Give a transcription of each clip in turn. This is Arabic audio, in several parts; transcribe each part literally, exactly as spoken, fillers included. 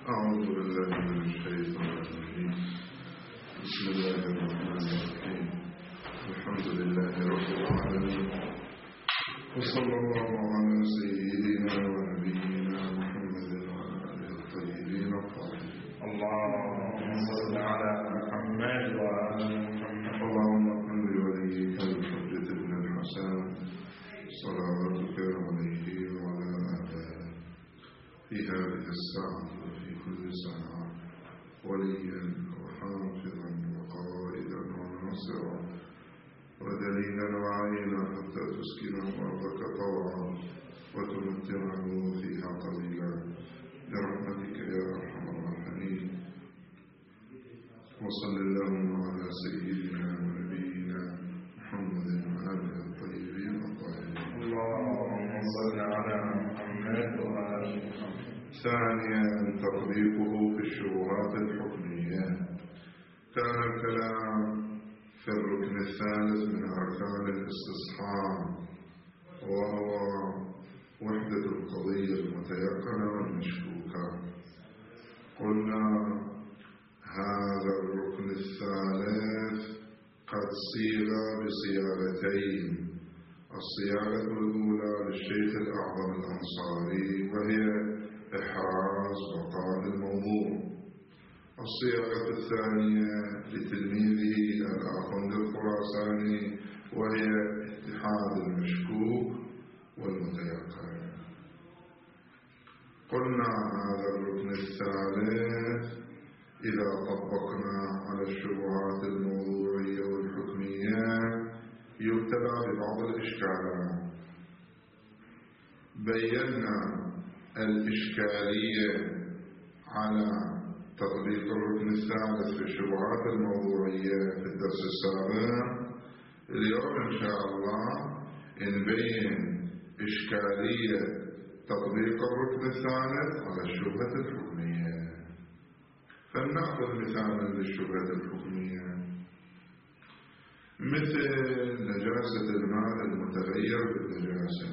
أعوذ بالله من الشيطان الرجيم. بسم الله الرحمن الرحيم. الحمد لله رب العالمين، وصلى الله على سيدنا ونبينا محمد وعلى آله الطيبين الطاهرين. اللهم صل على محمد وعلى محمد. اللهم كن لوليك الحجة بن الحسن صلواتك عليه وعلى آله في هذه الساعة وفي كل ساعة وليا وحافظا وقائدا وناصرا ودليلا وعينا حتى تسكنه أرضك طوعا وتمتعه فيها قليلا برحمتك يا أرحم الراحمين. وصل اللهم على سيدنا ونبينا محمد وآله الطيبين الطاهرين. اللهم صل على محمد وعلى محمد. ثانيا تطبيقه في الشبهات الحكمية. كان الكلام في الركن الثالث من أركان الاستصحاب، وهو وحدة القضية المتيقنة والمشكوكة. قلنا هذا الركن الثالث قد صيغ بصياغتين. الصياغة الأولى للشيخ الأعظم الأنصاري وهي إحراز بقاء الموضوع. الصياغة الثانية لتلميذه الآخوند الخراساني وهي اتحاد المشكوك والمتيقن. قلنا هذا الركن الثالث إذا طبقنا على الشبهات الموضوعية والحكمية يبتلى ببعض الإشكالات. بينا الإشكالية على تطبيق الركن الثالث في الشبهات الموضوعية في الدرس السابق. اليوم إن شاء الله نبين إشكالية تطبيق الركن الثالث على الشبهة الحكمية. فلنأخذ مثالا للشبهة الحكمية مثل نجاسة الماء المتغير بالنجاسة.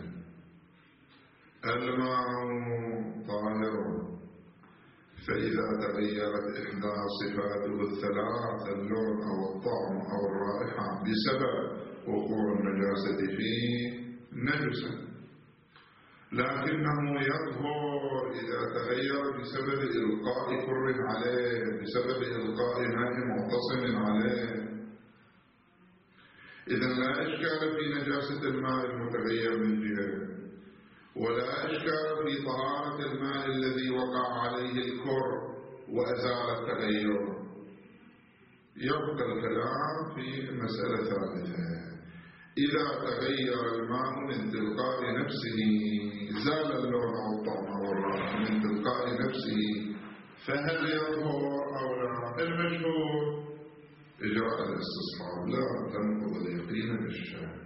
الماء طاهر، فإذا تغيرت إحدى صفاته الثلاث اللون أو الطعم أو الرائحة بسبب وقوع النجاسة فيه نجسا، لكنه يظهر إذا تغير بسبب إلقاء كر عليه، بسبب إلقاء ماء معتصم عليه. إذن لا إشكال في نجاسة الماء المتغير من جهة، ولا إشكال في طهارة الماء الذي وقع عليه الكر وأزال التغير. يبقى الكلام في مسألة ثالثة. إذا تغير الماء من تلقاء نفسه، زال اللون أو الطعم أو الرائحة من تلقاء نفسه، فهل يظهر أو لا؟ المشهور إجراء الاستصحاب لا تنقض اليقين بالشك.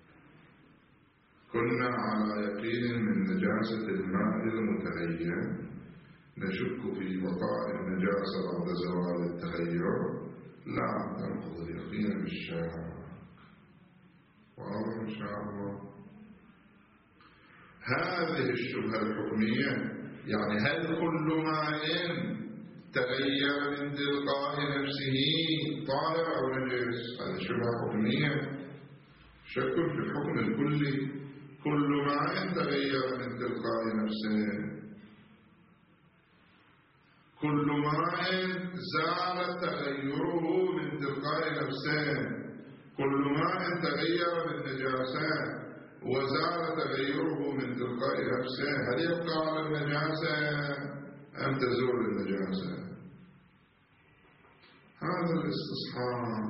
كنا على يقين من نجاسة الماء المتغير، نشك في بقاء النجاسة بعد زوال التغير، لا تنقض اليقين بالشك. واضح إن شاء الله. هذه الشبهة الحكمية يعني هل كل ماء تغير من تلقاء نفسه طاهر أو نجس؟ هذه شبهة حكمية، شك في الحكم الكلي. كل ماء تغير من تلقاء نفسه، كل ماء زال تغيره من تلقاء نفسه، كل ماء تغير من نجاسة وزال تغيره من تلقاء نفسه، هل يبقى على النجاسة أم تزول النجاسة؟ هذا الاستصحاب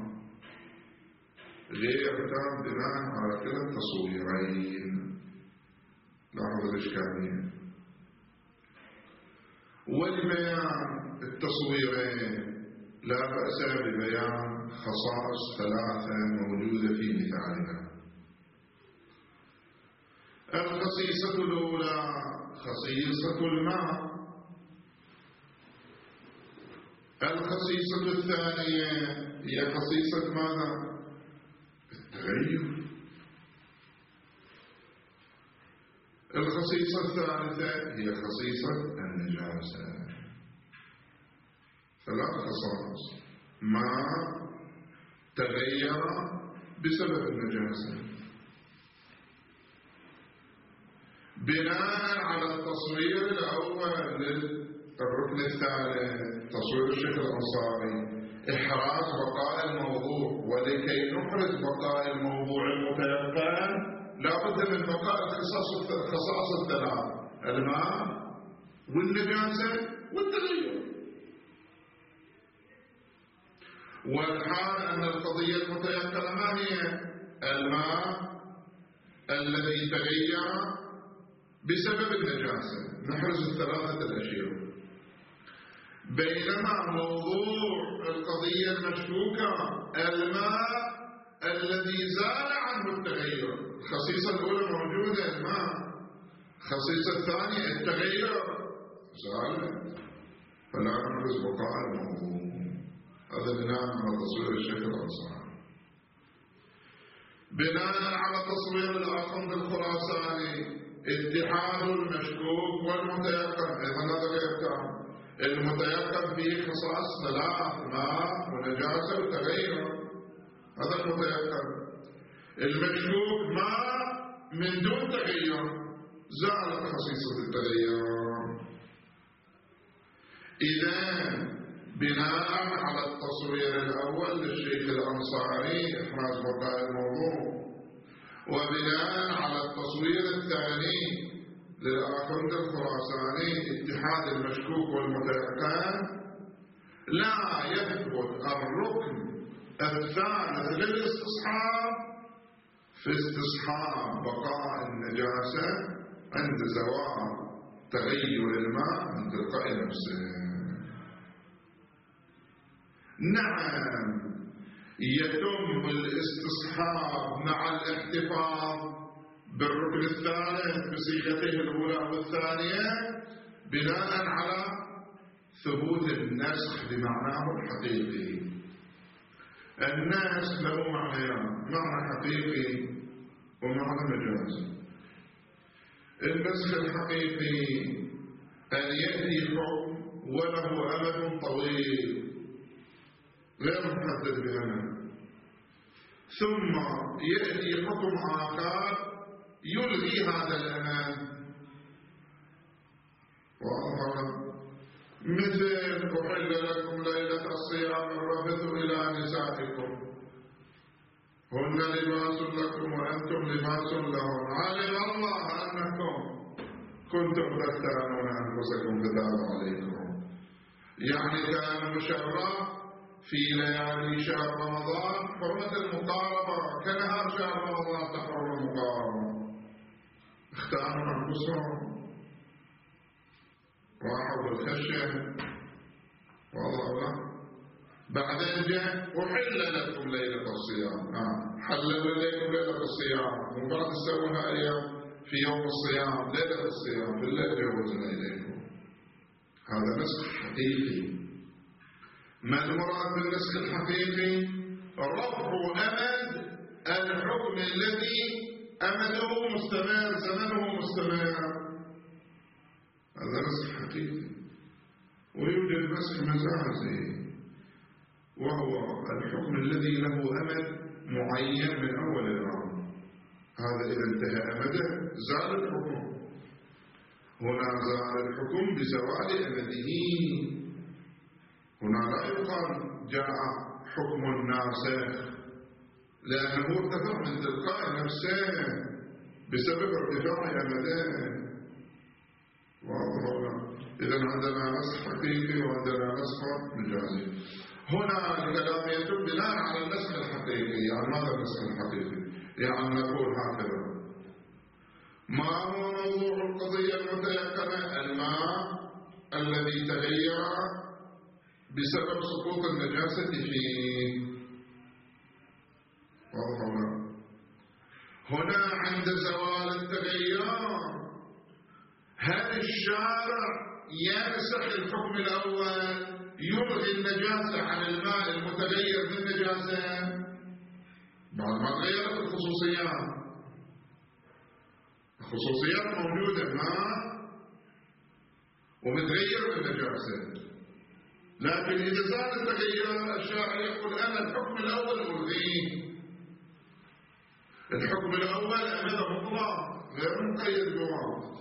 غير تام بناء على كلا التصويرين. لاحظوا الإشكالية. والبيان التصويرين لا بأس ببيان خصائص ثلاثة موجودة في مثالنا. الخصيصة الأولى خصيصة الماء. الخصيصة الثانية هي خصيصة ماذا؟ التغير. الخصيصة الثالثة هي خصيصة النجاسة. ثلاث خصائص: ماء تغير بسبب النجاسة، بناء على التصوير الأول للركن الثالث تصوير الشيخ الأنصاري إحراز بقاء الموضوع، ولكي نحرز بقاء الموضوع المتيقن لا بد من بقاء الخصائص الثلاث: الماء والنجاسة والتغير. والحال أن القضية المتيقنة ما هي؟ الماء الذي تغير بسبب النجاسة، نحرز الثلاثة الأشياء. بينما موضوع القضية المشكوكة الماء الذي زال عنه التغير، الخصيصة الأولى موجودة الماء، الخصيصة الثانية التغير زالت، فلا نحرز بقاء الموضوع. هذا بناء على تصوير الشيخ الأنصاري. بناء على تصوير الآخر بالخراساني اتحاد المشكوك والمتيقن، أيضا هذا غير تام. المتيقن فيه خصائص ثلاث: ماء ونجاسة وتغير، هذا المتيقن. المشكوك ماء من دون تغير، زالت خصيصة التغير. إذن بناء على التصوير الأول للشيخ الأنصاري إحراز بقاء الموضوع، وبناء على التصوير الثاني للآخند الخراساني اتحاد المشكوك والمتيقن، لا يثبت الركن الثالث للاستصحاب في استصحاب بقاء النجاسة عند زوال تغير الماء من تلقاء نفسه. نعم يتم الاستصحاب مع الاحتفاظ بالركن الثالث بصيغته الأولى والثانية بناء على ثبوت النسخ بمعناه الحقيقي. النسخ له معنيان: معنى حقيقي ومعنى مجازي. النسخ الحقيقي أن يأتي حكم وله أمد طويل غير محدد بأمد، ثم يأتي حكم آخر يلغي هذا الأمد. واضح؟ مثل أحل لكم ليلة الصيام الرفث إلى نسائكم هن لباس لكم وأنتم لباس لهم، علم الله أنكم كنتم تختارون أنفسكم فتاب عليكم. يعني كان مشرع في ليالي شهر رمضان حرمة المقاربة، كنهار شهر رمضان تحرم المقاربة، اختاروا أنفسهم راحوا بالخشية. والله بعدين جاء أحل لكم ليلة الصيام، آه. حلل لكم ليلة الصيام، وبعد تسوونها أيام في يوم الصيام، ليلة الصيام في الليل جوزنا إليكم. هذا نسخ حقيقي. ما المراد بالنسخ الحقيقي؟ رفع أمد الحكم الذي أمده مستمر، زمنه مستمر، هذا نسخ حقيقي. ويوجد نسخ مجازي وهو الحكم الذي له أمد معين من أول الأمر، هذا إذا انتهى أمده زال الحكم. هنا زال الحكم بزوال أمده، هنا لا يقال جاء حكم ناسخ، لأنه ارتفع من تلقاء نفسه بسبب ارتفاع أمده. واضح؟ إذا عندنا نسخ حقيقي وعندنا نسخ مجازي. هنا الكلام يتم بناء على النسخ الحقيقي. يعني ماذا النسخ الحقيقي؟ يعني نقول هكذا: ما هو موضوع القضية المتيقنة؟ الماء الذي تغير بسبب سقوط النجاسة فيه. واضح؟ هنا عند زوال التغير هل الشارع ينسخ الحكم الأول يلغي النجاسة عن الماء المتغير بالنجاسة بعد ما تغيرت الخصوصيات؟ الخصوصيات موجودة، ماء ومتغير بالنجاسة، لكن إذا زال التغير الشارع يقول أنا الحكم الأول ألغيه. الحكم الأول أمد مطلق غير مقيد بوقت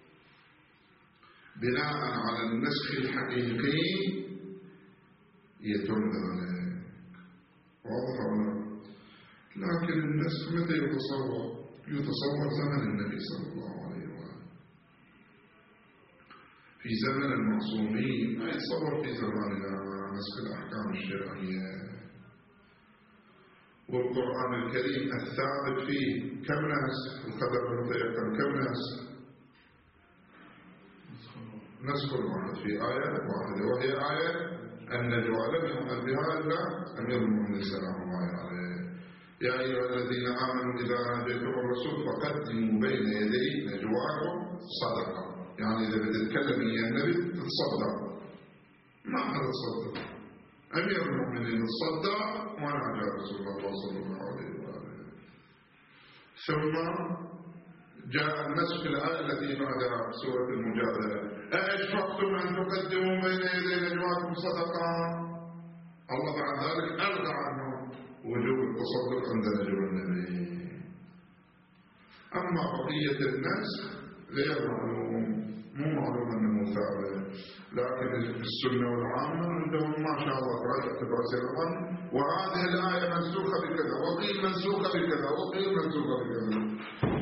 بناء على النسخ الحقيقي يتم ذلك. واضح ولا؟ لكن النسخ متى يتصور؟ يتصور زمن النبي صلى الله عليه وآله. في زمن المعصومين ما يتصور في زماننا نسخ الأحكام الشرعية. والقرآن الكريم الثابت فيه كم نسخ؟ القدر المتيقن كم نسخ؟ نسخ واحد في آية واحدة، وهي آية النجوى. لم يؤمن بها إلا أمير المؤمنين سلام الله عليه. يا أيها الذين آمنوا إذا ناجيتم الرسول فقدموا بين يدي نجواكم صدقة. يعني إذا بتتكلم يا النبي تتصدق. ما حد تصدق؟ أمير المؤمنين تصدق وناجى رسول الله صلى الله عليه وآله. ثم جاء النسخ الآية التي بعدها سورة المجادلة: أأشفقتم أن تقدموا بين يدي نجواكم صدقة؟ الله بعد ذلك ألغى عنه وجوب التصدق عند نجوى النبي. أما بقية النسخ غير معلوم، مو معلوم أنه ثابت، لكن في السنة والعامة عندهم ما شاء الله راجع تفاسير الآن، وهذه الآية منسوخة بكذا، وقيل منسوخة بكذا، وقيل منسوخة بكذا.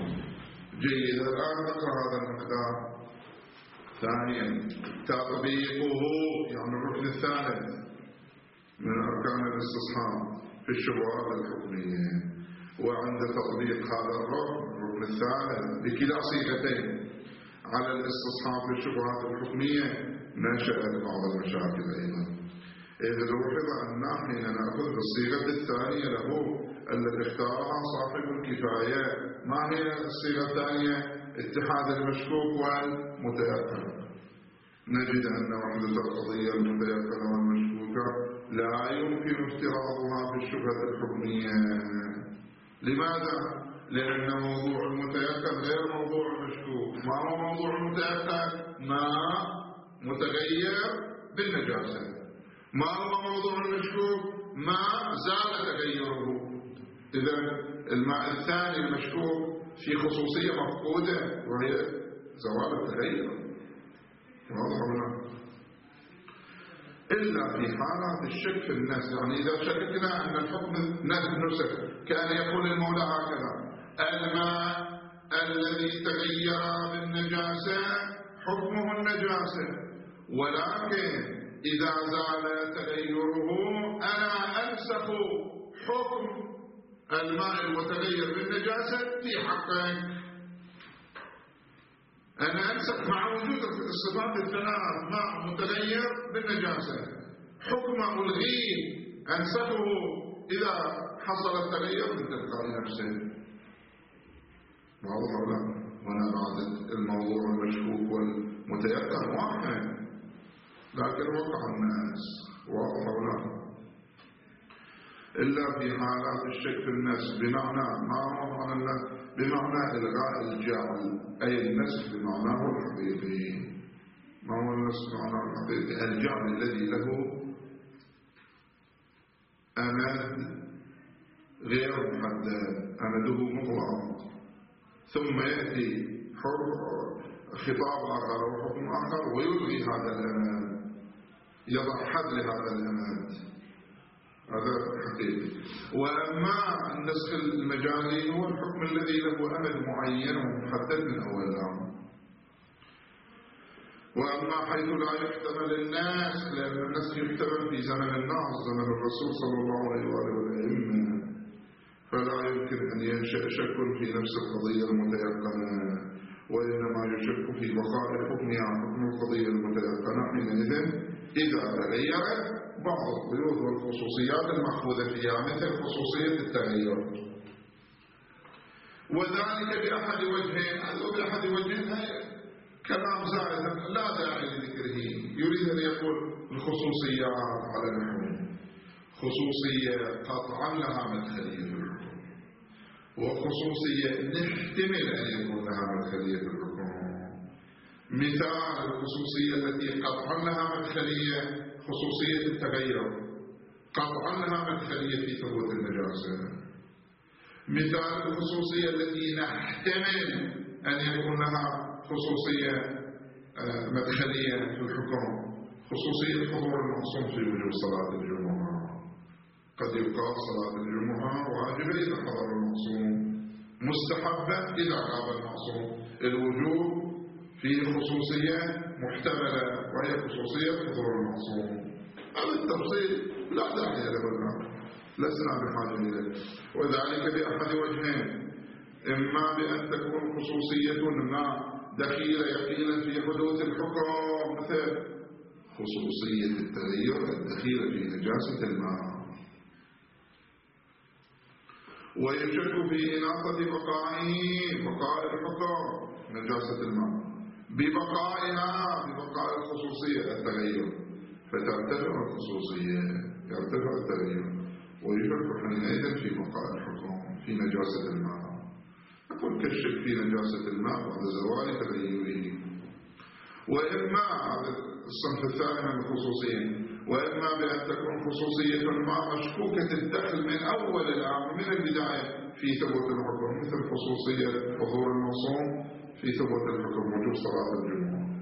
جيد. الآن نقرأ هذا المقدار. ثانيا تطبيقه، يعني الركن الثالث من أركان الاستصحاب في الشبهات الحكمية. وعند تطبيق هذا الركن الركن الثالث بكلا صيغتين على الاستصحاب في الشبهات الحكمية نشأت بعض المشاكل أيضا. إذا لوحظ أن حين نأخذ بالصيغة الثانية له التي اختارها صاحب الكفاية، ما هي الصيغة الثانية؟ اتحاد المشكوك والمتيقن. نجد أن وحدة القضية المتيقنة والمشكوكة لا يمكن افتراضها في الشبهة الحكمية. لماذا؟ لأن موضوع المتيقن غير موضوع المشكوك. ما هو موضوع المتيقن؟ ما متغير بالنجاسة. ما هو موضوع المشكوك؟ ما زال تغيره. إذا الماء الثاني المشكوك في خصوصية مفقودة وهي زوال التغير. واضح ولا؟ إلا في حالات الشك في الناس. يعني إذا شككنا أن الحكم نسخ، كان يقول المولى هكذا: الماء الذي تغير بالنجاسة حكمه النجاسة، ولكن إذا زال تغيره أنا أنسخ حكم الماء المتغير بالنجاسة في حقك. أنا أنسخ مع وجود الصفات الثلاث: ماء متغير بالنجاسة، حكم ألغيه أنسخه إذا حصل التغير من تلقاء نفسه. واضح ولا؟ هنا بعد الموضوع المشكوك والمتيقن واحد، لكن وقع الناس. واضح ولا؟ إلا في حالات الشك في الناس بمعنى ما هو معنى الناس؟ بمعنى إلغاء الجعل، أي النسخ بمعناه الحقيقي. ما هو النسخ بمعناه الحقيقي؟ الجعل الذي له أمد غير محدد، أمده مطلق، ثم يأتي خطاب آخر وحكم آخر ويلغي هذا الأمد، يضع حد لهذا الأمد. هذا حقيقي. وأما النسخ المجازي هو الحكم الذي له أمد معين ومحدد من أول الأمر. وأما حيث لا يحتمل الناس، لأن النسخ يحتمل في زمن الناس، زمن الرسول صلى الله عليه وآله والأئمة، فلا يمكن أن ينشأ شك في نفس القضية المتيقنة، وإنما يشك في بقاء حكمها حكم القضية المتيقنة حينئذ إذا تغيرت بعض القيود والخصوصيات المأخوذة فيها، مثل خصوصية التغير. وذلك بأحد وجهين. هذا بأحد وجهين كلام زائد لا داعي لذكره. يريد أن يقول الخصوصيات على نحو خصوصية قطعا لها مدخلية في الحكم، وخصوصية نحتمل أن يكون لها مدخلية في الحكم. مثال الخصوصية التي قطعا لها مدخلية خصوصية التغير، قطعا لها مدخلية في ثبوت النجاسة. مثال الخصوصية التي نحتمل أن يكون لها خصوصية مدخلية في الحكم، خصوصية حضور المعصوم في وجوب صلاة الجمعة. قد يقال صلاة الجمعة واجبة إذا حضر المعصوم، مستحبة إذا غاب المعصوم. الوجوب فيه خصوصية محتملة وهي خصوصية حضور المعصوم. هذا التفصيل لا داعي له الآن، لسنا بحاجة إليه. وذلك بأحد وجهين: إما بأن تكون خصوصية ما دخيلة يقينا في حدوث الحكم، مثل خصوصية التغير الدخيلة في نجاسة الماء، ويشك في إناقة بقائه بقاء الحكم نجاسة الماء ببقائها ببقاء الخصوصية التغير، فترتفع الخصوصية يرتفع التغير، ويشك حينئذ في بقاء الحكم في نجاسة الماء. نقول كالشك في نجاسة الماء بعد زوال تغيره. وإما هذا الصنف الثاني من الخصوصية، وإما بأن تكون خصوصية الماء مشكوكة الدخل من أول الأمر من البداية في ثبوت الحكم، مثل خصوصية حضور المعصوم في ثبوت الحكم وجوب صلاة الجمعة،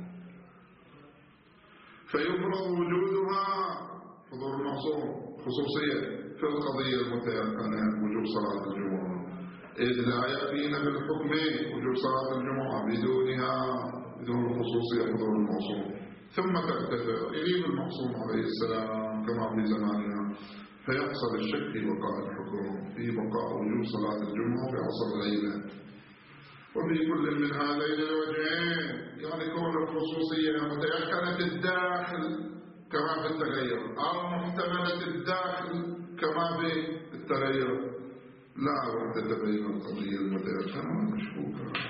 فيفرض وجودها حضور المعصوم خصوصية في القضية المتيقنة وجوب صلاة الجمعة، إذ لا يقين بالحكم وجوب صلاة الجمعة بدونها بدون الخصوصية حضور المعصوم، ثم ترتفع يغيب المعصوم عليه السلام كما في زماننا، فيحصل الشك في بقاء الحكم في بقاء وجوب صلاة الجمعة في عصر الليلة. وفي كل من هذين الوجهين، يعني كون الخصوصية متيقنة الداخل كما في التغير أو محتملة الداخل كما في التغير، لا وحدة بين القضية المتيقنة والمشكوكة.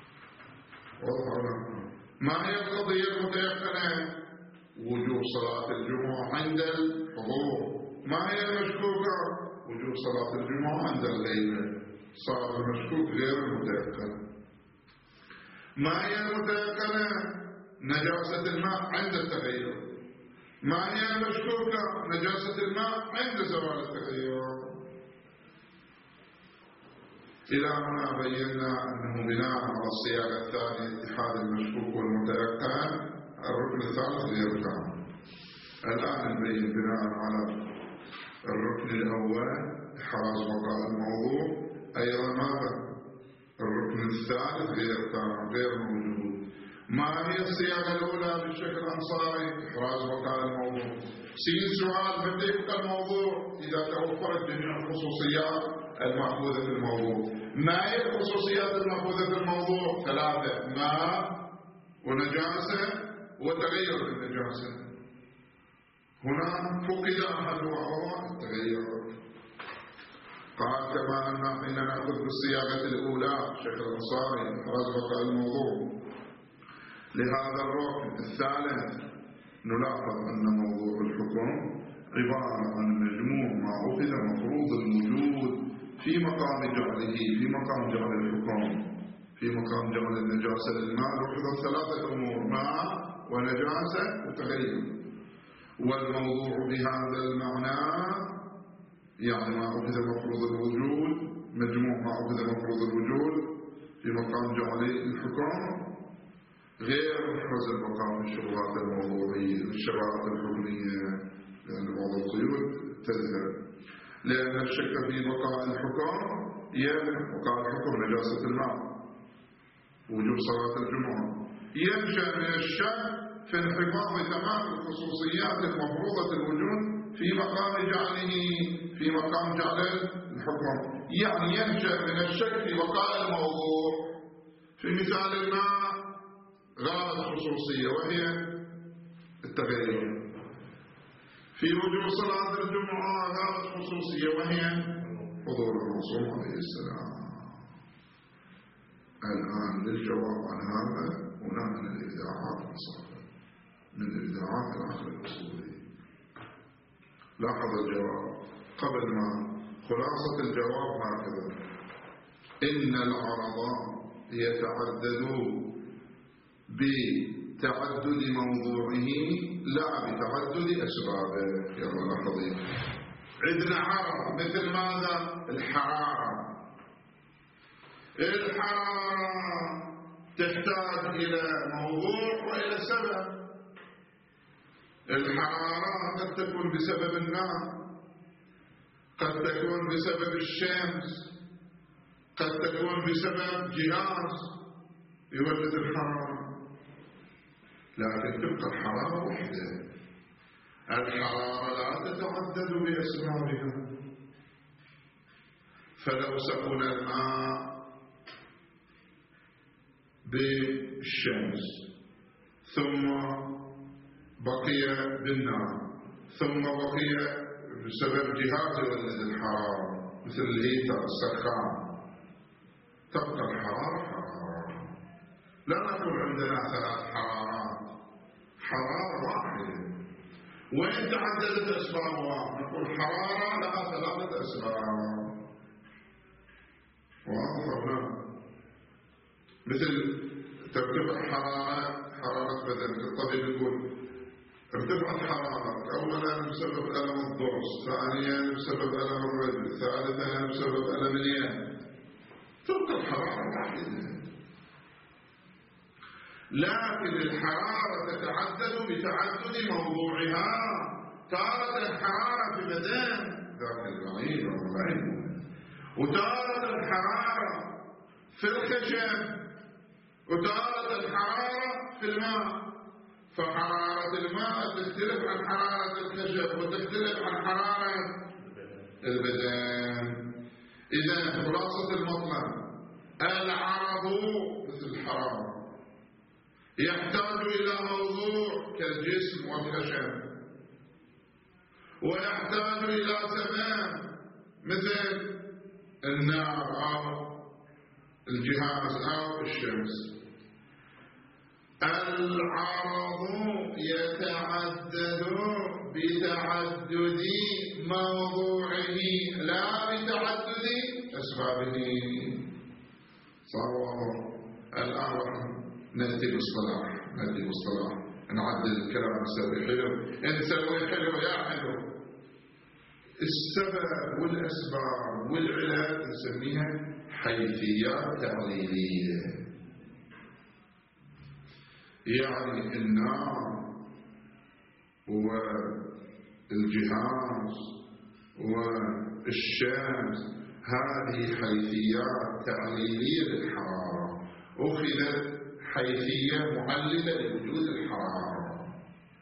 واضح؟ ما هي القضية المتيقنة؟ وجوب صلاة الجمعة عند الحضور. ما هي المشكوكة؟ وجوب صلاة الجمعة عند الليلة. صار المشكوك غير المتيقن. ما هي المتيقنة؟ نجاسة الماء عند التغير. ما هي المشكوكة؟ نجاسة الماء عند زوال التغير. إلى هنا بينا أنه بناء على الصياغة الثانية اتحاد المشكوك والمتيقن الركن الثالث غير تام. الآن نبين بناء على الركن الأول إحراز بقاء الموضوع، أيضا ماذا؟ الركن الثالث غير تام غير موجود. ما هي الصياغة الأولى بالشكل الأنصاري؟ إحراز بقاء الموضوع. سين سؤال: متى يبقى الموضوع؟ إذا توفرت جميع الخصوصيات المأخوذة في الموضوع. ما هي الخصوصيات المأخوذة في الموضوع؟ ثلاثة: ماء ونجاسة وتغير النجاسة. هنا فقد أحدها وهو التغير. قال: كما أن حين نأخذ بالصياغة الأولى شكل الأنصاري إحراز بقاء الموضوع لهذا الركن الثالث، نلاحظ أن موضوع الحكم عبارة عن مجموع ما أخذ مفروض الوجود في مقام جعله في مقام جعل الحكم في مقام جعل النجاسة للماء. أخذ ثلاثة أمور: ماء ونجاسة وتغير. والموضوع بهذا المعنى يعني ما أخذ مفروض الوجود، مجموع ما أخذ مفروض الوجود في مقام جعل الحكم، غير محرز البقاء في الشبهات الموضوعية الشبهات الحكمية، لأن بعض القيود تذهب. لأن الشك في بقاء الحكم يعني بقاء الحكم نجاسة الماء وجوب صلاة الجمعة ينشأ من الشك في انحفاظ تمام الخصوصيات المفروضة الوجود في مقام جعله في مقام جعل الحكم. يعني ينشأ من الشك في بقاء الموضوع. في مثال الماء غابت خصوصية وهي التغير. في وجوب صلاة الجمعة غابت خصوصية وهي حضور المعصوم عليه السلام. الآن للجواب عن هذا هنا من الإبداعات مصابة من الإبداعات العقل الأصولي. لاحظ الجواب قبل ما خلاصة الجواب هكذا: إن العرض يتعدد بتعدد موضوعه لا بتعدد أسبابه. يلا لاحظين عندنا حرارة مثل ماذا؟ الحرارة. الحرارة تحتاج إلى موضوع وإلى سبب. الحرارة قد تكون بسبب النار، قد تكون بسبب الشمس، قد تكون بسبب جهاز يولد الحرارة، لكن تبقى الحرارة وحدة. الحرارة لا تتعدد بأسبابها. فلو سخن الماء بالشمس ثم بقي بالنار ثم بقي بسبب جهاز يولد الحرارة مثل الهيتر السخان، تبقى الحرارة حرارة. لا نقول عندنا ثلاث حرارات، حرارة واحدة. وإن تعددت أسبابها نقول حرارة لها ثلاثة أسباب. واضح؟ مثل ترتفع حرارة حرارة بدن. الطبيب يقول ارتفعت حرارة أولا بسبب ألم الضرس، ثانيا بسبب ألم الرجل، ثالثا بسبب ألم اليد. تبقى الحرارة واحدة، لكن الحرارة تتعدد بتعدد موضوعها. تارة الحرارة في بدن ذاك البعيد والبعيد، وتارة الحرارة في الخشب، وتارة الحرارة في الماء. فحرارة الماء تختلف عن حرارة الخشب وتختلف عن حرارة البدن. إذا خلاصة المطلب العرض مثل الحرارة يحتاج إلى موضوع كالجسم والخشب، ويحتاج إلى سبب مثل النار أو الجهاز أو الشمس. العرض يتعدد بتعدد موضوعه لا بتعدد أسبابه. صار الآن نأتي باصطلاح نأتي باصطلاح نعدل الكلام نسوي حلو نسوي حلو يا حلو. السبب والأسباب والعلاج نسميها حيثيات تعليلية. يعني النار والجهاز والشمس هذه حيثيات تعليلية للحرارة، أخذت حيثية معللة لوجود الحرارة،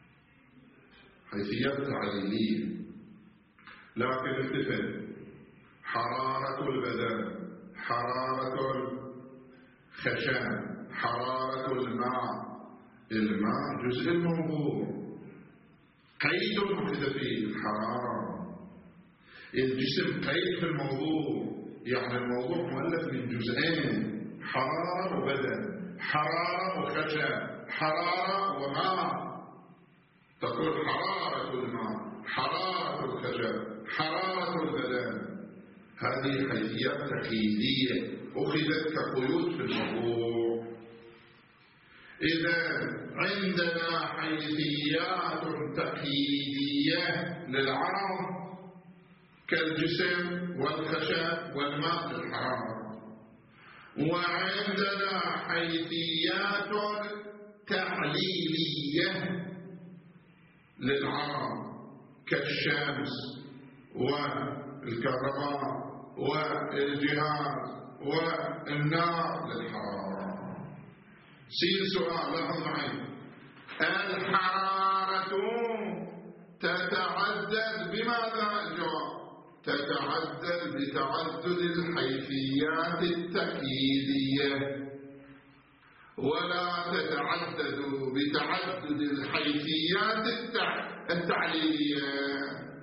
حيثيات تعليلية. لكن اختفت حرارة البدن، حرارة الخشن، حرارة الماء. الماء جزء الموضوع، قيد أخذ فيه الحرارة. الجسم قيد في الموضوع، يعني الموضوع مؤلف من جزئين، حرارة وبدن، حرارة وخشن، حرارة وماء. تقول حرارة الماء، حرارة الخشن، حرارة البدن. هذه حيثيات تقييدية أخذت كقيود في الموضوع. إذا عندنا حيثيات تقييدية للعرض كالجسم والخشب والماء للحرارة، وعندنا حيثيات تعليلية للعرض كالشمس والكهرباء والجهاز والنار للحرارة. سين سؤال لاحظ معي. الحرارة تتعدد بماذا؟ الجواب تتعدد بتعدد الحيثيات التقييدية، ولا تتعدد بتعدد الحيثيات التعليلية.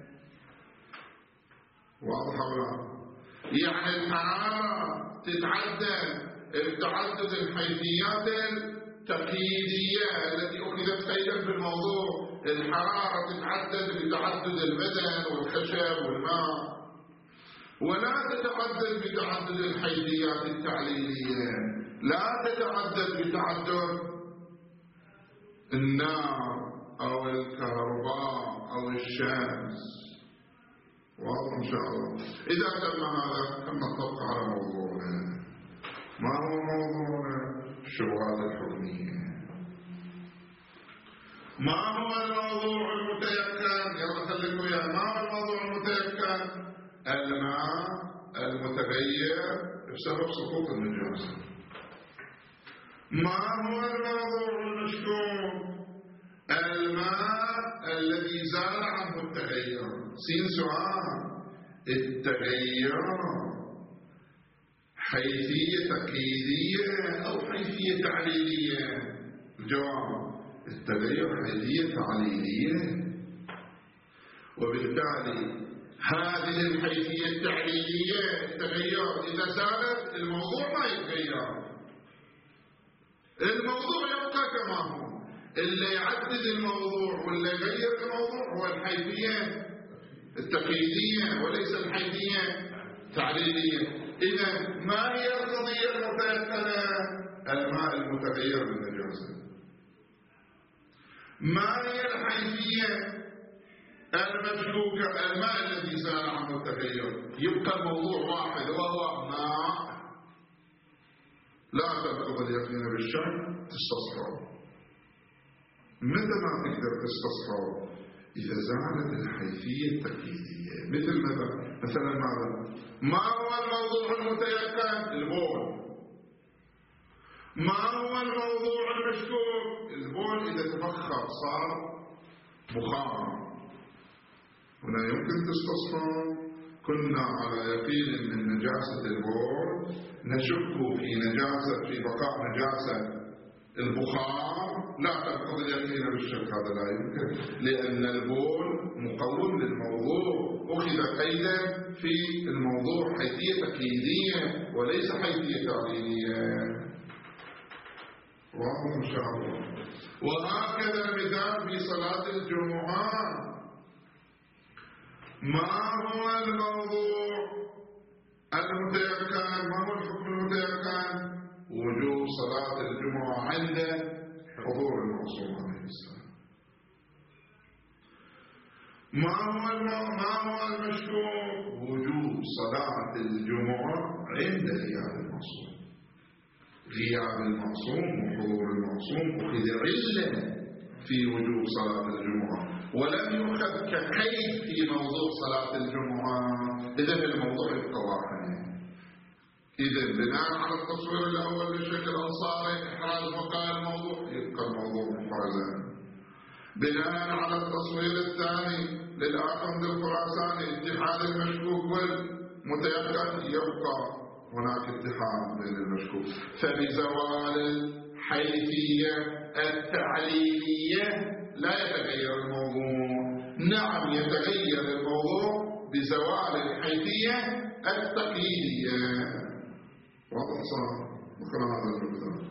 واضح ولا؟ يعني الحرارة تتعدد بتعدد الحيثيات التقييدية التي أخذت قيدا في الموضوع. الحرارة تتعدد بتعدد البدن والخشب والماء، ولا تتعدد بتعدد الحيثيات التعليلية، لا تتعدد بتعدد النار أو الكهرباء أو الشمس. واضح إن شاء الله. إذا تم هذا كم نطبق على موضوعنا. ما هو موضوعنا؟ الشبهات الحكمية. ما هو الموضوع المتيقن؟ يلا خليكم وياه. ما هو الموضوع المتيقن؟ الماء المتغير بسبب سقوط النجاسة. ما هو الموضوع المشكوك؟ الماء الذي زال عنه التغير. سين سؤال. التغير حيثية تقييدية أو حيثية تعليلية؟ الجواب التغير حيثية تعليلية، وبالتالي هذه الحيثية التعليلية التغير إذا زالت الموضوع ما يتغير، الموضوع يبقى كما هو. اللي يعدد الموضوع واللي يغير الموضوع هو الحيثية التقييدية وليس الحيثية التعليلية. إذا ما هي القضية المتيقنة؟ الماء المتغير بالنجاسة. ما هي الحيثية المشكوكة؟ الماء الذي زال عنه التغير. يبقى الموضوع واحد وهو ماء. لا تنقض اليقين بالشك تستصحب. متى ما تقدر تستصحب؟ إذا زالت الحيثية التقييدية. مثل ماذا؟ مثلا ماذا؟ ما هو الموضوع المتيقن؟ البول. ما هو الموضوع المشكوك؟ البول إذا تبخر صار بخار. هنا يمكن تستصحب. كنا على يقين من نجاسة البول، نشك في نجاسة في بقاء نجاسة البخار، لا تنقض اليقين بالشك. هذا لا يمكن، لأن البول مقوم للموضوع، أخذ قيدا في الموضوع حيثية تقييدية وليس حيثية تعليلية. واضح إن شاء الله. وهكذا المثال في صلاة الجمعة. ما هو الموضوع المتيقن؟ ما هو الحكم المتيقن؟ وجوب صلاة الجمعة عند حضور المعصوم عليه السلام. ما هو ما هو المشكوك؟ وجوب صلاة الجمعة عند غياب المعصوم. غياب المعصوم وحضور المعصوم أخذ علة في وجوب صلاة الجمعة، ولم يؤخذ كقيد في موضوع صلاة الجمعة. إذا الموضوع يبقى واحد. إذا بناء على التصوير الأول بشكل أنصاري إحراز بقاء الموضوع، يبقى الموضوع محرزا. بناء على التصوير الثاني للآخند الخراساني اتحاد المشكوك والمتيقن، يبقى هناك اتحاد بين المشكوك. فبزوال الحيثية التعليلية لا يتغير الموضوع. نعم يتغير الموضوع بزوال الحيثية التقييدية. واضح صار نقرأ هذا المثال.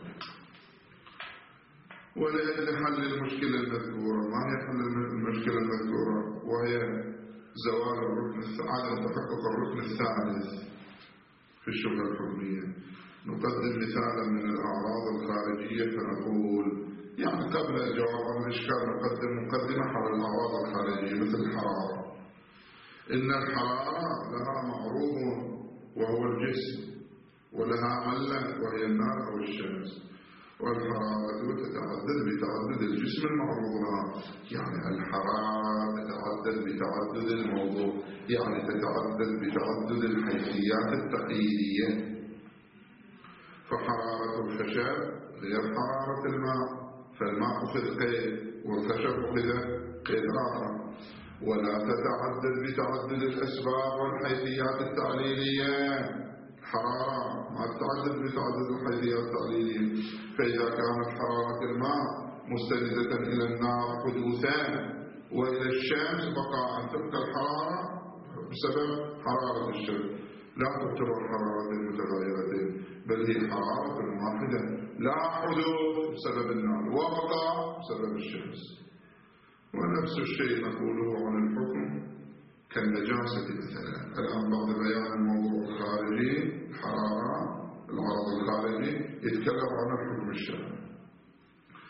ولأجل حل المشكلة المذكورة. ما هي حل المشكلة المذكورة؟ وهي زوال الركن عدم تحقق الركن الثالث في الشبهة الحكمية. نقدم مثالا من الأعراض الخارجية فنقول، يعني قبل الجواب عن الإشكال نقدم مقدمة حول الأعراض الخارجية مثل الحرارة. إن الحرارة لها معروض وهو الجسم، ولها علة وهي النار أو الشمس. والحرارة تتعدد بتعدد الجسم المعروض لها. يعني الحرارة تتعدد بتعدد الموضوع، يعني تتعدد بتعدد الحيثيات التقييدية. فحرارة الخشب غير حرارة الماء، فالماء أخذ قيد والخشب أخذ قيد آخر. ولا تتعدد بتعدد الأسباب والحيثيات التعليلية. حرارة ما تتعدد بتعدد الحيثيات التعليلية. فإذا كانت حرارة الماء مستندة إلى النار حدوثا وإلى الشمس بقاء، تبقى الحرارة بسبب حرارة الشمس، لا تعتبر حرارة متغيرتين، بل هي حرارة واحدة لا حدوث بسبب النار وبقاء بسبب الشمس. ونفس الشيء نقوله عن الحكم كالنجاسة مثلا. الآن بعد بيان الموضوع الخارجي الحرارة العرض الخارجي يتكلم عن الحكم الشرعي.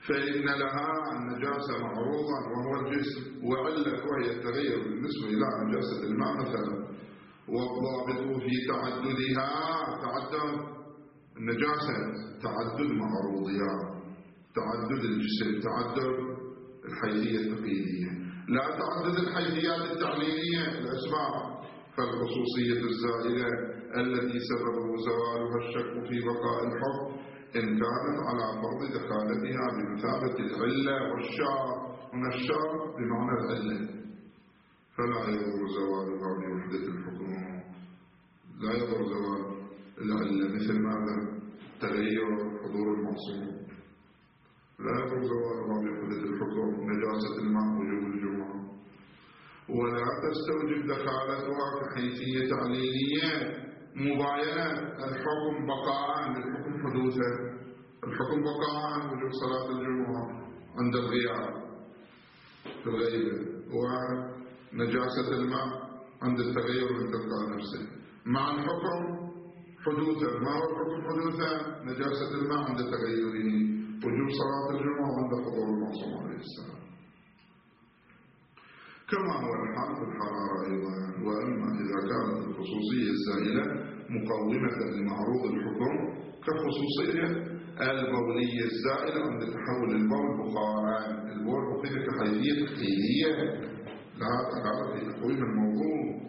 فإن لها النجاسة معروضا وهو الجسم، وعلة وهي التغير بالنسبة إلى نجاسة الماء مثلا. والضابط في تعددها تعدد النجاسة، تعدد معروضها، تعدد الجسم، تعدد الحيثية التقييدية، لا تعدد الحيثيات التعليلية الأسباب. فالخصوصية الزائلة التي سببه زوالها الشك في بقاء الحكم إن كانت على فرض دخالتها بمثابة العلة والشار، هنا الشار بمعنى العلة، فلا يضر زوالها بوحدة الحكم، لا يضر زوال العلة مثل ماذا؟ تغير حضور المعصوم، لا يضر زوالها بوحدة الحكم نجاسة الماء وجوب الجمعة. ولا تستوجب دخالتها كحيثية تعليلية مباينة الحكم بقاء للحكم حدوثا، الحكم بقاء وجوب صلاة الجمعة عند الغياب في الغيبة، ونجاسة الماء عند التغير من تلقاء نفسه، مع الحكم حدوثا. ما هو الحكم حدوثا؟ نجاسة الماء عند تغيره، وجوب صلاة الجمعة عند حضور المعصوم عليه السلام. كما هو الحال في الحرارة أيضا. وأما إذا كانت الخصوصية الزائلة مقومة لمعروض الحكم كخصوصية البولية الزائلة عند تحول البول بخارا، البول بخير كحيثية تقييدية لها دخل في تقويم الموضوع،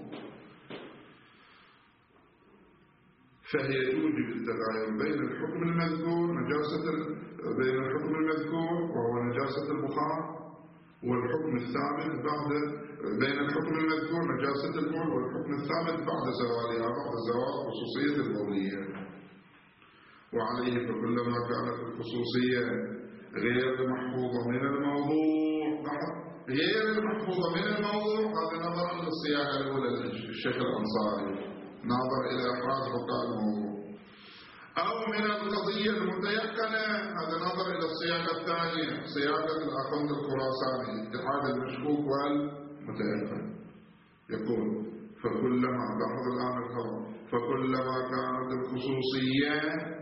فهي توجب التغاير بين الحكم المذكور نجاسة بين الحكم المذكور وهو نجاسة البخار والحكم الثابت بعد بين الحكم المذكور نجاسة البول والحكم الثابت بعد زوالها، بعد زوال خصوصية البولية. وعليه فكلما كانت الخصوصية غير محفوظة من الموضوع، غير المحفوظة من الموضوع، هذا نظرا للصياغة الأولى للشيخ الأنصاري، نظر إلى إحراز بقاء الموضوع، أو من القضية المتيقنة، هذا نظر إلى الصياغة الثانية، صياغة الأخوند الخراساني، اتحاد المشكوك والمتيقن. يقول فكلما، لاحظ الآن الخبر، فكلما كانت الخصوصية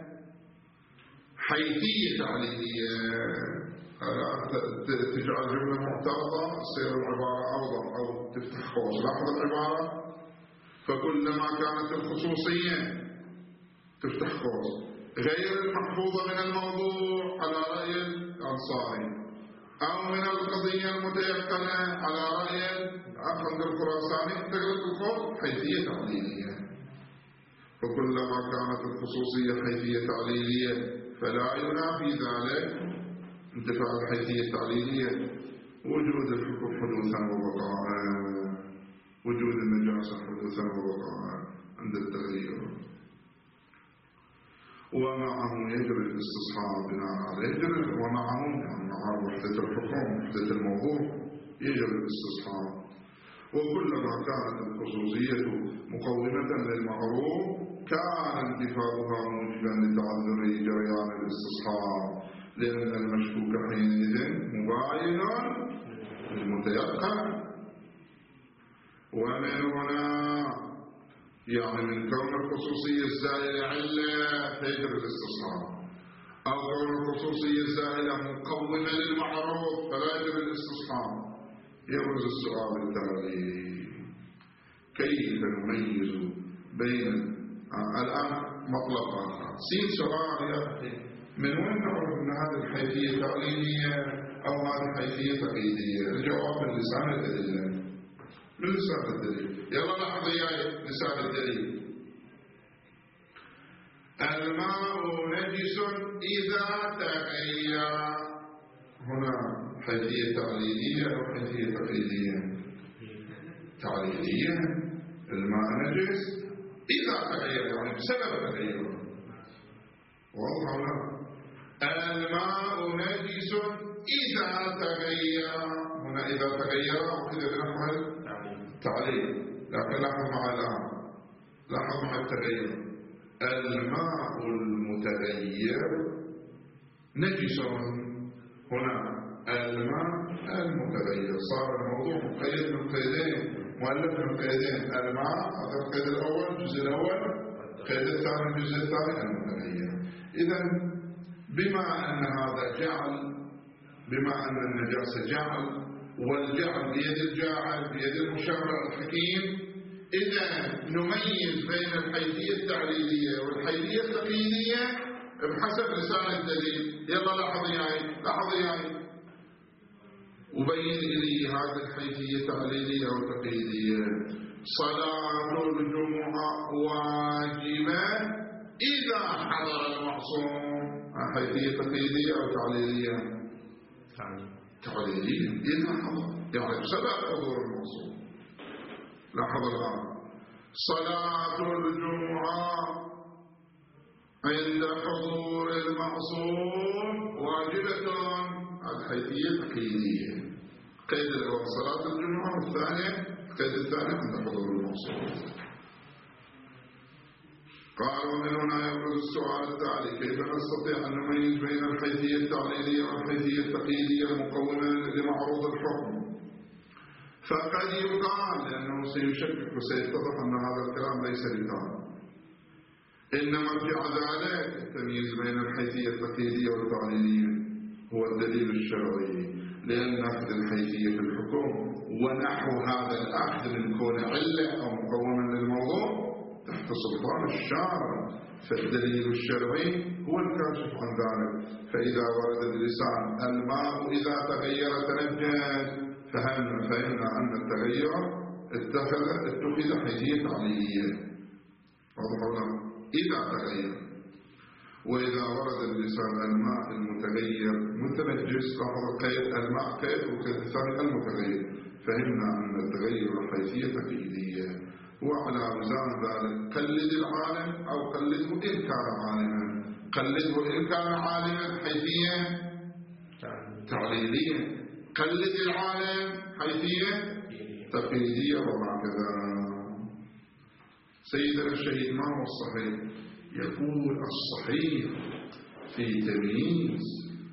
حيثية تعليلية، تجعل جملة معترضة تصير العبارة أوضح أو تفتح قوس. لاحظ العبارة، فكلما كانت الخصوصية تفتح قوس غير المحفوظة من الموضوع على رأي الأنصاري، أو من القضية المتيقنة على رأي الأخوند الخراساني، تغلق القول حيثية تعليلية. فكلما كانت الخصوصية حيثية تعليلية فلا ينافي ذلك انتفاع الحيثية التعليلية وجود الحكم حدوثا وبقاء، وجود النجاسة حدوثا وبقاء عند التغير. ومعه يجري الاستصحاب بناء عليه، يجري ومعه يعني مع وحدة الحكم وحدة الموضوع يجري الاستصحاب. وكلما كانت الخصوصية مقومة للمعروف كان انتفاضها موجبا لتعذر جريان الاستصحاب، لأن المشكوك حينئذ مباين للمتيقن. ومن هنا يعني من كون الخصوصية الزائلة علة تجري الاستصحاب، أو كون الخصوصية الزائلة مقومة للمعروف فلا يجري الاستصحاب، يبرز السؤال التالي: كيف نميز بين الآن مطلب آخر؟ سين سؤال يا أخي، من وين نعرف أن هذه الحيثية تعليمية أو هذه الحيثية تقييدية؟ الجواب من لسان الأدلة، من لسان الدليل. يلا لاحظ يا لسان الدليل: الماء نجس إذا تغير. هنا حيثية تعليلية أو حيثية تقييدية؟ تعليلية. الماء نجس إذا تغير يعني بسبب تغيره، واضح ولا؟ الماء نجس إذا تغير، هنا إذا تغير وكذا بنحو تعليل، لكن لاحظ مع الآن، لاحظ مع التغير: الماء المتغير نجس. هنا الماء المتغير صار الموضوع مقيد من قيدين، مؤلف من قيدين: الماء هذا القيد الأول الجزء الأول، القيد الثاني الجزء الثاني المتغير. إذا بما أن هذا جعل بما أن النجاسة جعل، والجعل بيد الجاعل بيد المشرع الحكيم، إذا نميز بين الحيثية التعليلية والحيثية التقييدية بحسب لسان الدليل. يلا لاحظ ياي لاحظ ياي وبين لي هذه الحيثية تعليلية أو تقييدية. صلاة الجمعة واجبة إذا حضر المعصوم. حيثية تقييدية أو تعليلية؟ تعليلية. إذا حضر يعني بسبب حضور المعصوم. لاحظ الآن صلاة الجمعة عند حضور المعصوم واجبة. الحيثية تقييدية. قيد الأول صلاة الجمعة، والثانية القيد الثاني عند حضور المعصوم. قال ومن هنا يبرز السؤال التالي: كيف نستطيع أن نميز بين الحيثية التعليلية والحيثية التقييدية المقومة لمعروض الحكم؟ فقد يقال، لأنه سيشكك وسيتضح أن هذا الكلام ليس بتام، إن مرجع ذلك التمييز بين الحيثية التقييدية والتعليلية هو الدليل الشرعي، لأن أخذ الحيثية في الحكم ونحو هذا الأخذ من كون علة أو مقوما للموضوع تحت سلطان الشارع، فالدليل الشرعي هو الكاشف عن ذلك. فإذا ورد بلسان الماء إذا تغير تنجس، فهمنا فهمنا أن التغير اتخذ اتخذ حيثية تعليلية. واضح؟ إذا تغير. وإذا ورد بلسان الماء المتغير متنجس، لاحظ قيد الماء قيد وقيد الثاني المتغير، فهمنا أن التغير حيثية تقييدية. وعلى ميزان ذلك قلد العالم أو قلده إن كان عالما. قلده إن كان عالما حيثية تعليلية، قلد العالم حيثية تقييدية. وهكذا. سيدنا الشهيد ما هو الصحيح؟ يقول الصحيح في تمييز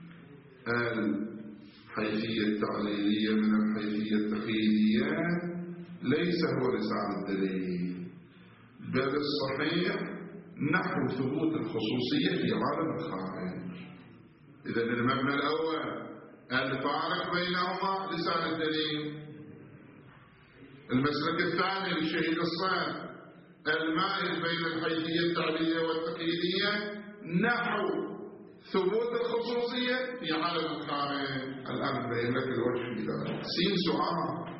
الحيثية التعليلية من الحيثية التقييدية ليس هو لسان الدليل، بل الصحيح نحو ثبوت الخصوصية في عالم الخارج. إذا المبنى الأول الفارق بينهما لسان الدليل. المسلك الثاني للشهيد الصاد المائز بين الحيثية التعليلية والتقييدية نحو ثبوت الخصوصية في عالم الخارج. الآن بين لك الوجه في ذلك. سين سؤال: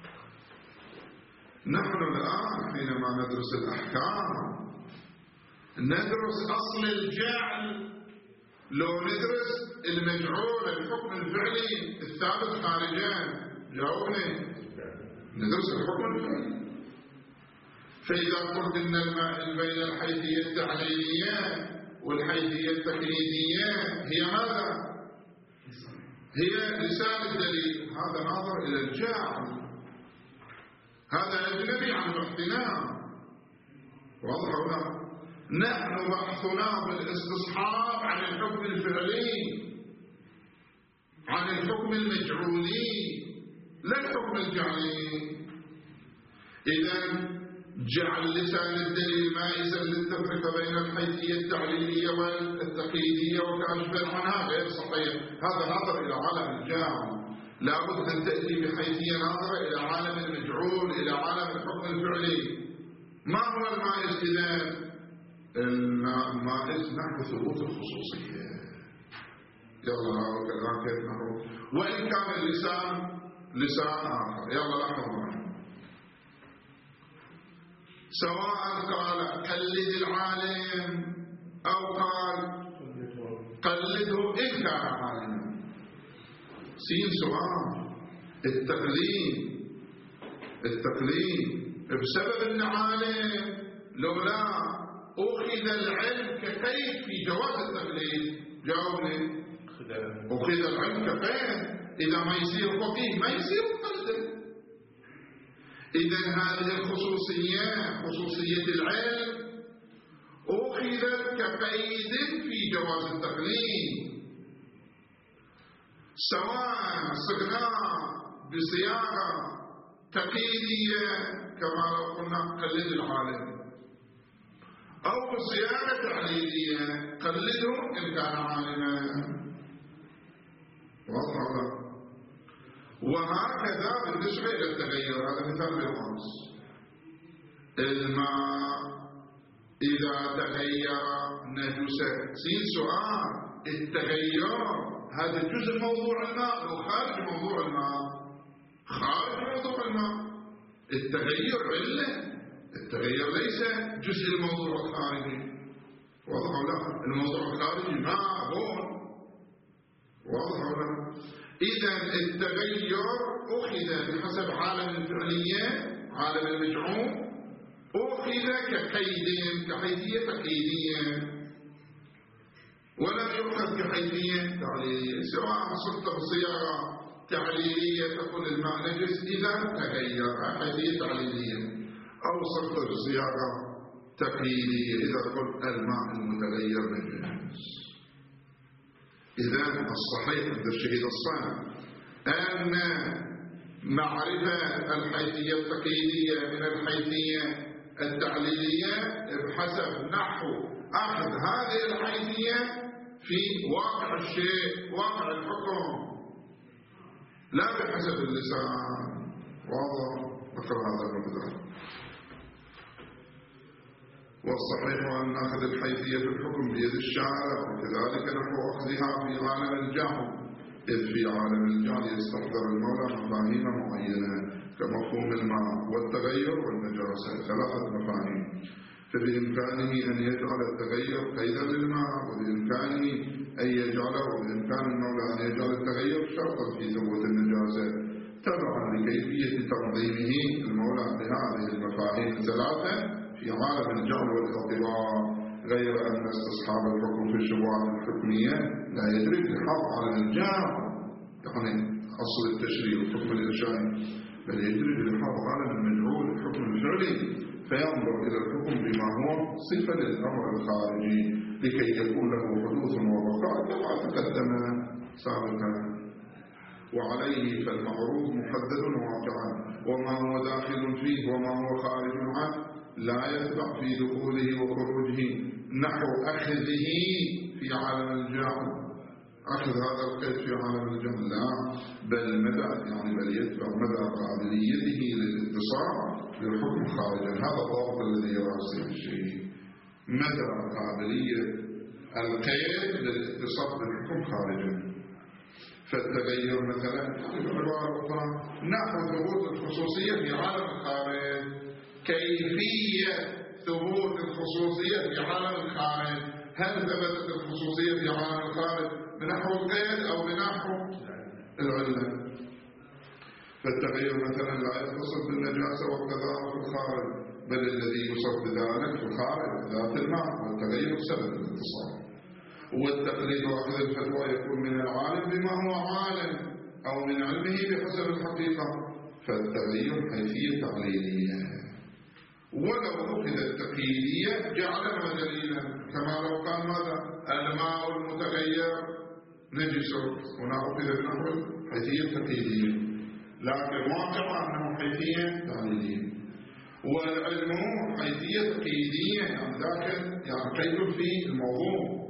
نحن الآن حينما ندرس الأحكام ندرس أصل الجعل، لو ندرس المجعول الحكم الفعلي الثابت خارجا؟ جاوبني. ندرس الحكم الفعلي. فإذا قلت إن المائل بين الحيثية التعليلية والحيثية التقييدية هي ماذا؟ هي لسان الدليل. هذا ناظر إلى الجعل، هذا أجنبي عن بحثنا. واضح هنا؟ نحن بحثنا بالاستصحاب عن الحكم الفعلي، عن الحكم المجعولي، لا الحكم الجعلي. إذن جعل لسان الدليل مائزا للتفرقة بين الحيثية التعليلية والتقييدية وكاشفا عنها غير صحيح. هذا نظر إلى عالم الجعل. لابد أن تأتي بحيثية ناظرة إلى عالم المجعول، إلى عالم الحكم الفعلي. ما هو المائز إذن؟ المائز نحو ثبوت الخصوصية. يلا كذا كيف نحو، وإن كان اللسان لسان آخر. يلا لاحظ معنا، سواء قال قلد العالم أو قال قلده إن كان عالما. سين سؤال: التقليد التقليد بسبب أن عالم لولا أخذ العلم كقيد في جواز التقليد. جاوبني. أخذ العلم كقيد، إذا ما يصير فقيه ما يصير مقلد. إذن هذه الخصوصية خصوصية العلم أخذت كقيد في جواز التقليد، سواء صغنا بصياغة تقييدية كما لو قلنا قلد العالم، أو بصياغة تعليلية قلده إن كان عالما. واضح ولا؟ وهكذا بالنسبة إلى التغير. هذا مثال بالأمس. الماء إذا تغير نجس. سين سؤال: التغير هذا جزء موضوع الماء لو خارج موضوع الماء؟ خارج موضوع الماء. التغير علة، التغير ليس جزء الموضوع الخارجي. واضح ولا؟ الموضوع الخارجي ماء بول. واضح ولا؟ إذا التغير أخذ بحسب عالم الفعلية، عالم المجعول، أخذ كقيد، كحيثية تقييدية، ولم يؤخذ كحيثية تعليلية. سواء صرت بصيغة تعليلية تقول الماء نجس إذا تغير، حيثية تعليلية، أو صرت بصيغة تقييدية إذا قلت الماء المتغير نجس. إذا الصحيح عند الشهيد الصامت أن معرفة الحيثية التقييدية من الحيثية التعليلية بحسب نحو أخذ هذه الحيثية في واقع الشيء، واقع الحكم، لا بحسب اللسان. واضح؟ نقرأ هذا المثال. والصحيح أن نأخذ الحيثية في الحكم بيد الشارع، وكذلك نحو أخذها في عالم الجهل، إذ في عالم الجهل يستحضر المولى مفاهيم معينة كمفهوم الماء والتغير والنجاسة، ثلاثة مفاهيم. فبإمكانه أن يجعل التغير قيدا للماء، وبإمكانه أن يجعله، وبإمكان المولى أن يجعل التغير شرطا في ثبوت النجاسة، تبعا لكيفية تنظيمه المولى لهذه المفاهيم الثلاثة في عالم الجهل والاضطراب، غير أن استصحاب الحكم في الشبهات الحكمية لا يدرك لحاظ عالم الجهل، يعني أصل التشريع والحكم الإرشادي، بل يدرك لحاظ عالم المجهول الحكم الفعلي، فينظر إلى الحكم بما هو صفة للأمر الخارجي لكي يكون له حدوث وبقاء كما تقدم سابقا. وعليه فالمعروف محدد واقعا، وما هو داخل فيه وما هو خارج عنه لا يتبع في دخوله وخروجه نحو أخذه في عالم الجهل. أخذ هذا القيد في عالم الجهل لا، بل مدى يعني بل يتبع مدى قابليته للاتصال للحكم خارجا. هذا الضابط الذي يراسل الشيء، مدى قابلية القيد للاتصال بالحكم خارجا. فالتغير مثلا بعبارة أخرى نحو ثبوت الخصوصية في عالم الخارج، كيفية ثبوت الخصوصية في عالم الخارج. هل ثبتت الخصوصية في عالم الخارج بنحو القيد أو بنحو العلة؟ فالتغير مثلا لا يتصل بالنجاسة والقذارة في الخارج، بل الذي يصف بذلك في الخارج ذات الماء، والتغير سبب الاتصال. والتقليد وأخذ الفتوى يكون من العالم بما هو عالم أو من علمه بحسب الحقيقة، فالتغير حيثية تعليلية. ولو أخذ التقييدية جعلها دليلا، كما لو قال ماذا؟ الماء المتغير نجس، هنا أخذ بنحو حيثية تقييدية، لكن واقع أنه حيثية تعليلية. والعلم حيثية تقييدية، يعني داخل يعني قيد في الموضوع.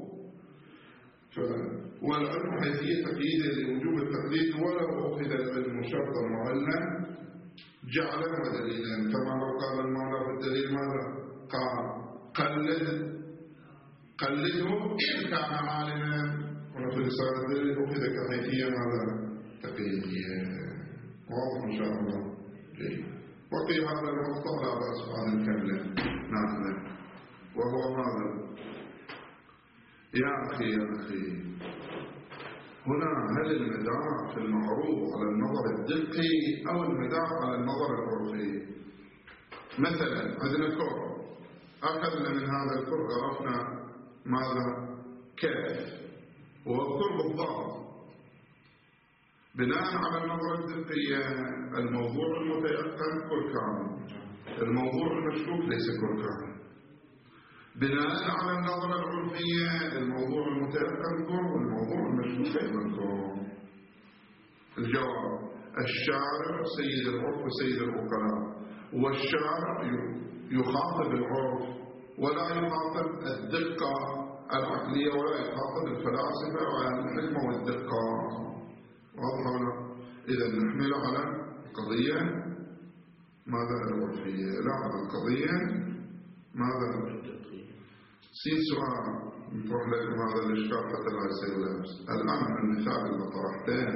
والعلم حيثية تقييدية لوجوب التقليد، ولو أخذ العلم شرطا وعلما جعله دليلا، كما لو قال المولى في الدليل ماذا؟ قال قلد قلده إن كان عالما، وفي رسالة الدليل أخذ كحيثية ماذا؟ تقييدية. واضح إن شاء الله. جيد. وفي هذا المقطع لا بأس أن نكمل ناخذ، وهو ماذا؟ يا أخي يا أخي هنا هل المدار في المعروض على النظر الدقي أو المدار على النظر العرفي؟ مثلا عندنا كر، أخذنا من هذا الكر عرفنا ماذا؟ كيف، والكر بالضبط. بناء على النظر الدقية الموضوع المتيقن كر كامل، الموضوع المشكوك ليس كر كامل. بناء على النظرة العرفية الموضوع المتيقن كر والموضوع المشكوك أيضا كر. الجواب: الشارع سيد العرف وسيد العقلاء، والشارع يخاطب العرف ولا يخاطب الدقة العقلية، ولا يخاطب الفلاسفة والحكمة والدقة. واضح ولا؟ إذا نحمل على قضية ماذا العرفية، لا على القضية ماذا؟ سين سؤال نطرح لكم هذا الإشكال حتى لا يصير لبس. الآن المثال اللي طرحته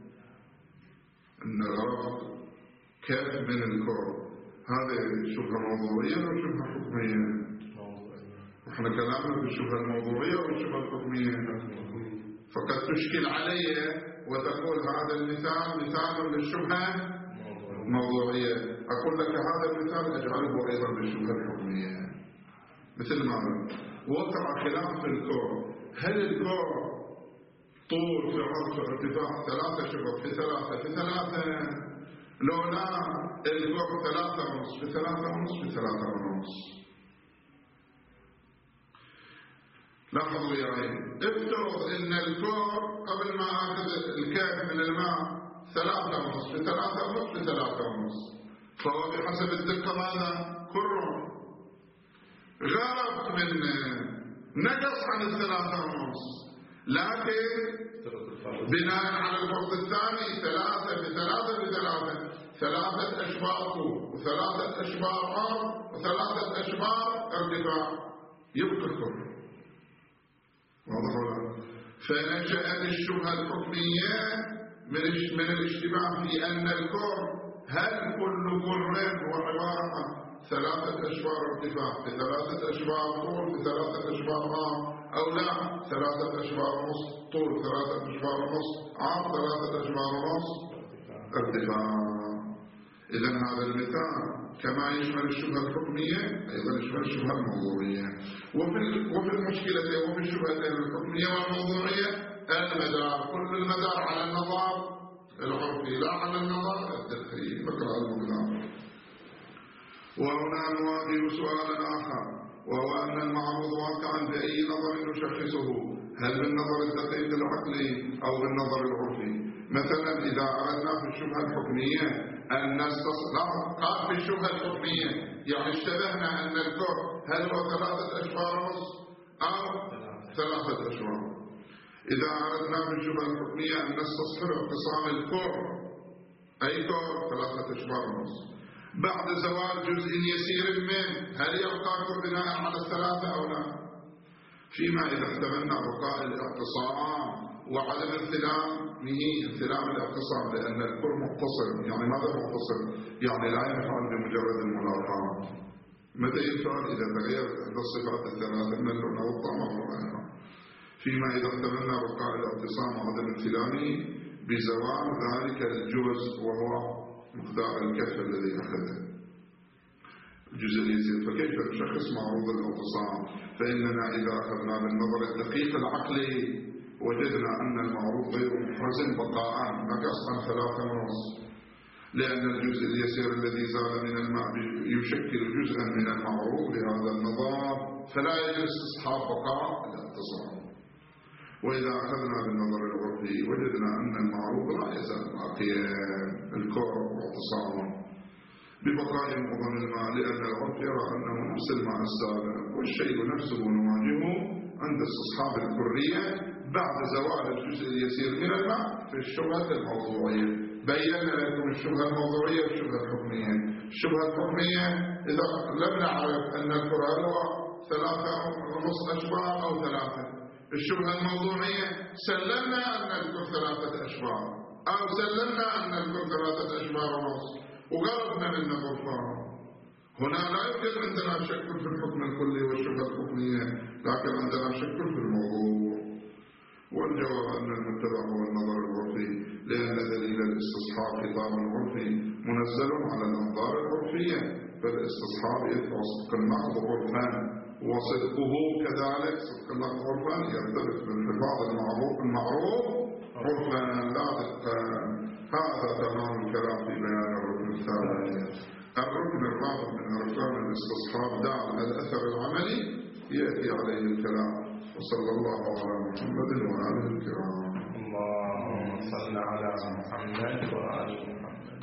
أن العرف كيف من الكور، هذا شبهة موضوعية أو شبهة حكمية؟ وإحنا كلامنا في الشبهة الموضوعية أو الشبهة الحكمية؟ فقد تشكل علي وتقول هذا المثال مثال للشبهة موضوعية، أقول لك هذا المثال أجعله أيضا للشبهة الحكمية. مثل ماذا؟ وقع خلاف في الكور، هل الكور طول في عرض في ارتفاع ثلاثة شبك في ثلاثة في ثلاثة، لو لا الكور ثلاثة ونص في ثلاثة ونص في ثلاثة ونص. لاحظوا وياي، افترض ان الكور قبل ما اخذ الكاف من الماء ثلاثة ونص في ثلاثة ونص في ثلاثة ونص، فهو بحسب الدقة ماذا؟ كره غرق من نقص عن الثلاثة ونص، لكن بناء على الفرض الثاني ثلاثة بثلاثة بثلاثة، ثلاثة أشبار طول وثلاثة أشبار عرض وثلاثة أشبار ارتفاع، يبقى الكره. واضح ولا؟ فنشأت الشبهة الحكمية من من الاشتباه في أن الكر هل كل كر هو عبارة عن ثلاثة أشبار ارتفاع في ثلاثة أشبار طول في ثلاثة أشبار عرض، أو لا ثلاثة أشبار ونص طول ثلاثة أشبار ونص عرض ثلاثة أشبار ونص ارتفاع. إذا هذا المثال كما يشمل الشبهة الحكمية أيضا يشمل الشبهة الموضوعية. وفي وفي المشكلتين وفي الشبهتين الحكمية والموضوعية المدار، كل المدار على النظر العرفي لا على النظر الدقيق. بقرأ المقدار. وهنا نواجه سؤالا آخر، وهو أن المعروض واقعا بأي نظر نشخصه، هل بالنظر الدقيق العقلي أو بالنظر العرفي؟ مثلا إذا أردنا في الشبهة الحكمية أن نستصحب قال في الشبهة الحكمية يعني اشتبهنا أن الكر هل هو ثلاثة أشبار ونص أو ثلاثة أشبار. إذا أردنا في الشبهة الحكمية أن نستصحب اقتصام الكر أي كر ثلاثة أشبار ونص بعد زوال جزء يسير منه، هل يبقى كر بناء على الثلاثة أو لا؟ فيما إذا احتملنا بقاء الاقتصام وعدم انثلامه انثلام الاقتصام، لأن الكر متصل. يعني ماذا متصل؟ يعني لا يفعل بمجرد الملاقاة. متى يفعل؟ إذا تغيرت إحدى الصفات الثلاثة من اللون أو الطعم أو الرائحة. فيما إذا احتملنا بقاء الاقتصام وعدم انثلامه بزوال ذلك الجزء وهو مقدار الكف الذي أخذه الجزء اليسير، فكيف نشخص معروض الاقتصام؟ فإننا إذا أخذنا بالنظر الدقيق العقلي وجدنا أن المعروض غير محرز بقاء نقص عن ثلاثة ونص، لأن الجزء اليسير الذي زال من الماء يشكل جزءا من المعروض بهذا النظام، فلا يجوز استصحاب بقاء الاقتصام. وإذا أخذنا بالنظر العرفي وجدنا أن المعروض لا يزال باقيا الكر واقتصامه ببقاء معظم الماء، لأن العرف يرى أنه نفس الماء السابق، والشيء نفسه نواجهه عند استصحاب الكرية بعد زوال الجزء اليسير من الماء في الشبهة الموضوعية. بينا لكم الشبهة الموضوعية والشبهة الحكمية. الشبهة الحكمية إذا لم نعرف أن الكر هو ثلاثة ونص أشبار أو ثلاثة. الشبهة الموضوعية سلمنا أن الكر ثلاثة أشبار أو سلمنا أن الكر ثلاثة أشبار ونص وغرفنا من الغرفان. هنا لا يوجد عندنا شك في الحكم الكلي والشبهة الحكمية، لكن عندنا شك في الموضوع. والجواب أن المتبع هو النظر العرفي، لأن دليل الاستصحاب خطاب عرفي منزل على الأنظار العرفية، فالاستصحاب يدفع صدق النقض عرفا، وصدقه كذلك صدق النقض عرفا يرتبط بالحفاظ المعروف المعروف عرفا لا دقا. هذا تمام الكلام في بيان الركن الثالث. الركن الرابع من أركان الاستصحاب دعا على الأثر العملي يأتي عليه الكلام. وصلى الله على محمد وآله الكرام. اللهم صل على محمد وآل محمد.